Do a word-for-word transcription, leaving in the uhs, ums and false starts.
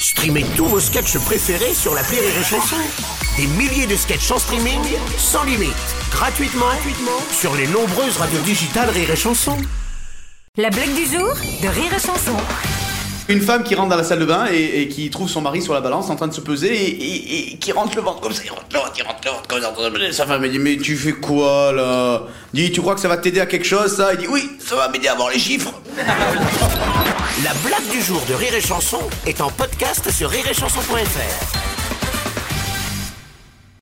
Streamez tous vos sketchs préférés sur l'appli Rire et Chanson. Des milliers de sketchs en streaming, sans limite, gratuitement, gratuitement sur les nombreuses radios digitales Rire et Chanson. La blague du jour de Rire et Chanson. Une femme qui rentre dans la salle de bain et, et qui trouve son mari sur la balance en train de se peser et, et, et qui rentre le ventre comme ça, il rentre le ventre, il rentre le ventre comme ça. Sa femme elle dit mais tu fais quoi là? Il dit tu crois que ça va t'aider à quelque chose ça? Il dit oui, ça va m'aider à voir les chiffres. La blague du jour de Rire et Chanson est en podcast sur rire et chanson point f r.